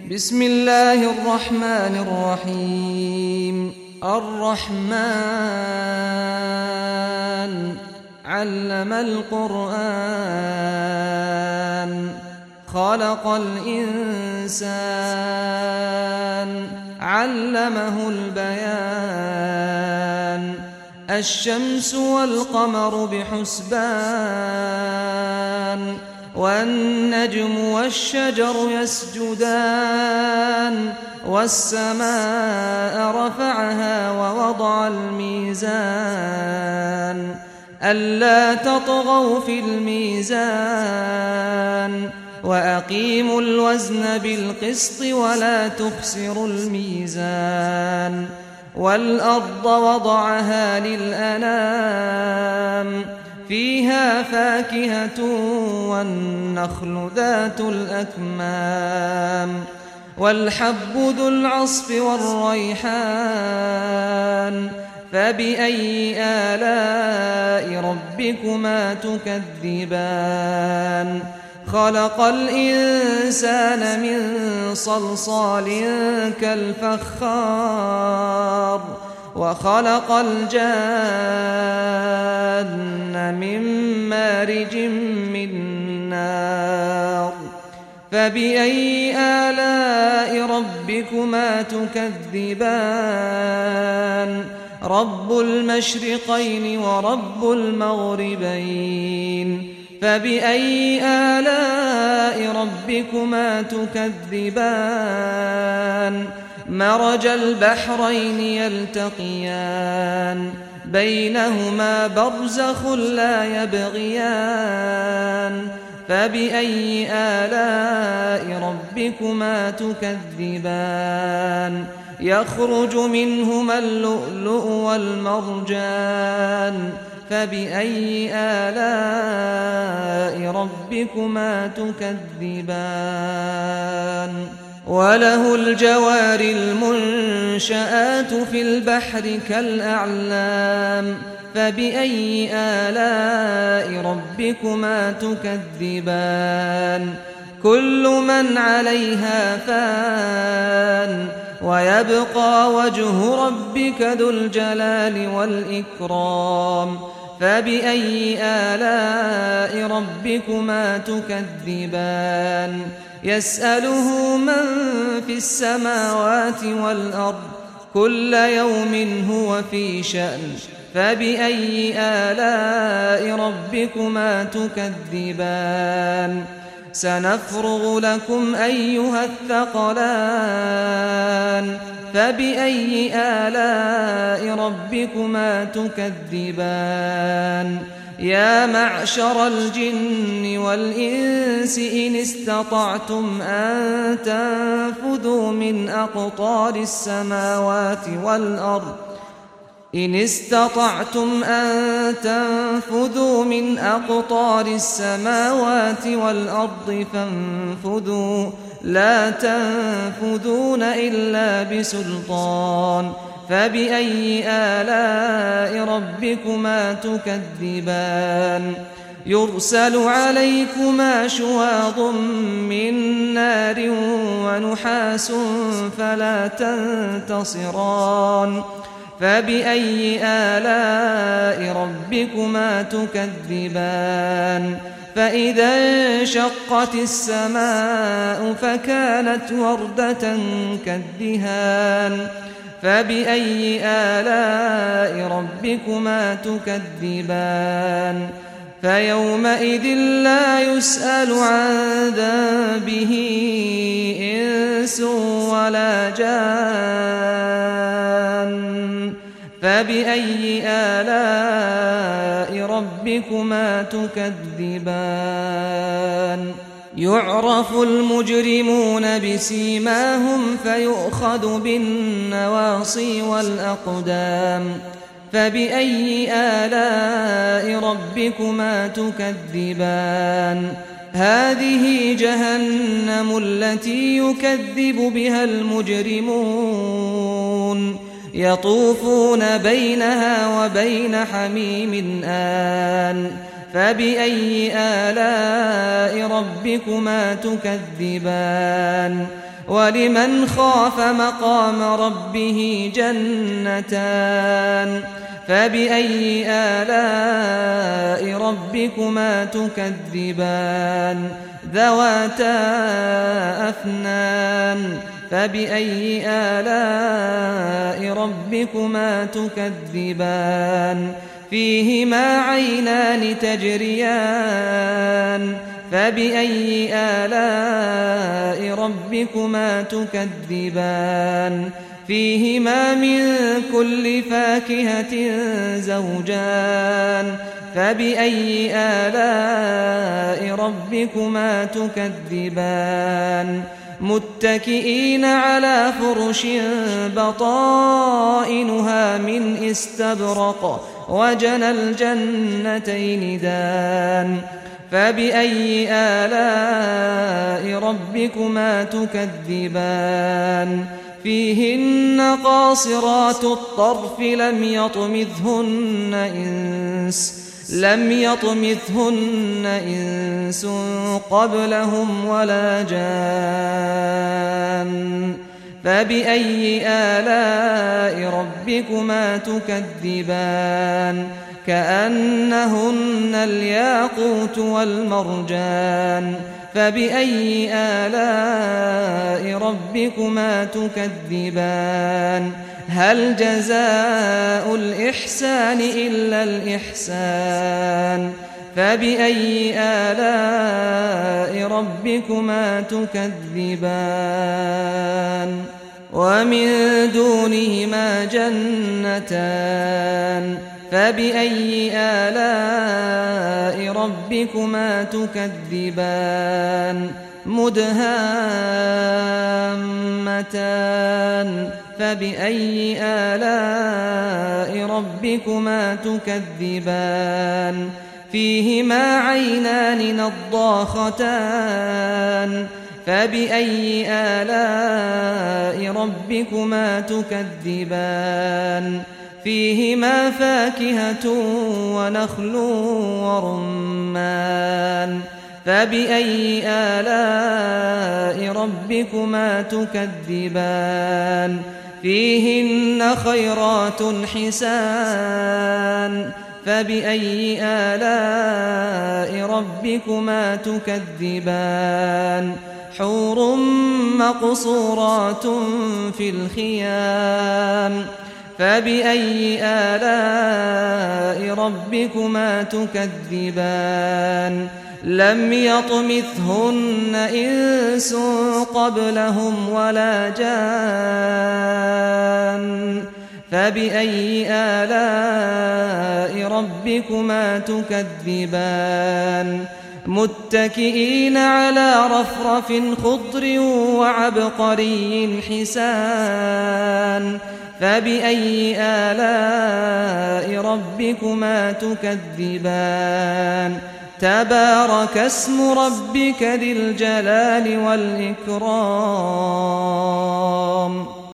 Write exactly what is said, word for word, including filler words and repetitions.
بسم الله الرحمن الرحيم الرحمن علم القرآن خلق الإنسان علمه البيان الشمس والقمر بحسبان والنجم والشجر يسجدان والسماء رفعها ووضع الميزان ألا تطغوا في الميزان وأقيموا الوزن بالقسط ولا تخسروا الميزان والأرض وضعها للأنام فيها فاكهة والنخل ذات الأكمام والحب ذو العصف والريحان فبأي آلاء ربكما تكذبان خلق الإنسان من صلصال كالفخار وخلق الجان من مارج من نار فبأي آلاء ربكما تكذبان رب المشرقين ورب المغربين فبأي آلاء ربكما تكذبان مرج البحرين يلتقيان بينهما برزخ لا يبغيان فبأي آلاء ربكما تكذبان يخرج منهما اللؤلؤ والمرجان فبأي آلاء ربكما تكذبان وله الجوار المنشآت في البحر كالأعلام فبأي آلاء ربكما تكذبان كل من عليها فان ويبقى وجه ربك ذو الجلال والإكرام فبأي آلاء ربكما تكذبان يسأله من في السماوات والأرض كل يوم هو في شأن فبأي آلاء ربكما تكذبان سنفرغ لكم أيها الثقلان فبأي آلاء ربكما تكذبان يا معشر الجن والإنس إن استطعتم أن تنفذوا من أقطار السماوات والأرض إن استطعتم أن تنفذوا من أقطار السماوات والأرض فانفذوا لا تنفذون إلا بسلطان فبأي آلاء ربكما تكذبان يرسل عليكما شواظ من نار ونحاس فلا تنتصران فبأي آلاء ربكما تكذبان فإذا انشقت السماء فكانت وردة كالدهان فبأي آلاء ربكما تكذبان فيومئذ لا يسأل عن ذنبه إنس ولا جان فبأي آلاء ربكما تكذبان يعرف المجرمون بسيماهم فيؤخذ بالنواصي والأقدام فبأي آلاء ربكما تكذبان هذه جهنم التي يكذب بها المجرمون يطوفون بينها وبين حميم آن فبأي آلاء ربكما تكذبان ولمن خاف مقام ربه جنتان فبأي آلاء ربكما تكذبان ذواتا أفنان فبأي آلاء ربكما تكذبان فيهما عينان تجريان فبأي آلاء ربكما تكذبان فيهما من كل فاكهة زوجان فبأي آلاء ربكما تكذبان متكئين على فرش بطائنها من استبرق وجنى الجنتين دان فبأي آلاء ربكما تكذبان فيهن قاصرات الطرف لم يطمثهن إنس لم يطمثهن إنس قبلهم ولا جان فبأي آلاء ربكما تكذبان كأنهن الياقوت والمرجان فبأي آلاء ربكما تكذبان هل جزاء الإحسان إلا الإحسان فبأي آلاء ربكما تكذبان ومن دونهما جنتان فبأي آلاء ربكما تكذبان مدهامتان فبأي آلاء ربكما تكذبان فيهما عينان نضاختان فبأي آلاء ربكما تكذبان فيهما فاكهة ونخل ورمان فبأي آلاء ربكما تكذبان فيهن خيرات حسان فبأي آلاء ربكما تكذبان حور مقصورات في الخيام فبأي آلاء ربكما تكذبان لم يطمثهن إنس قبلهم ولا جان فبأي آلاء ربكما تكذبان متكئين على رفرف خضر وعبقري حسان فبأي آلاء ربكما تكذبان تبارك اسم ربك ذي الجلال والإكرام